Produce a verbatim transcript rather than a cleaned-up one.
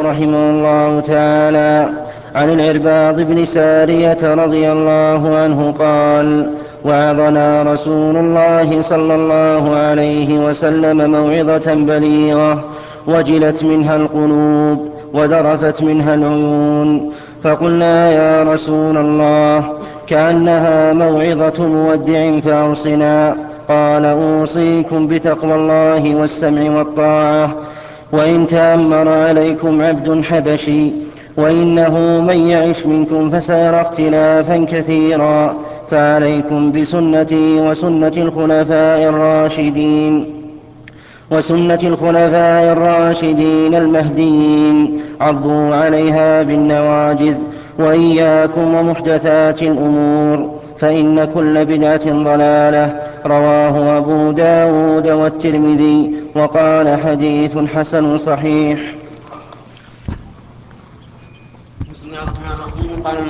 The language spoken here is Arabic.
رحمه الله تعالى عن العرباض بن سارية رضي الله عنه قال: وعظنا رسول الله صلى الله عليه وسلم موعظة بليغة وجلت منها القلوب وذرفت منها العيون، فقلنا: يا رسول الله، كأنها موعظة مودع فأوصنا. قال: أوصيكم بتقوى الله والسمع والطاعة، وإن تأمر عليكم عبد حبشي، وإنه من يعش منكم فسيرى اختلافا كثيرا، فعليكم بسنتي وسنة الخلفاء الراشدين وسنة الخلفاء الراشدين المهديين، عضوا عليها بالنواجذ، وإياكم ومحدثات الأمور، فإن كل بدعة ضلالة. رواه أبو داود والترمذي، وقال: حديث حسن صحيح. بسم الله الرحمن الرحيم. قال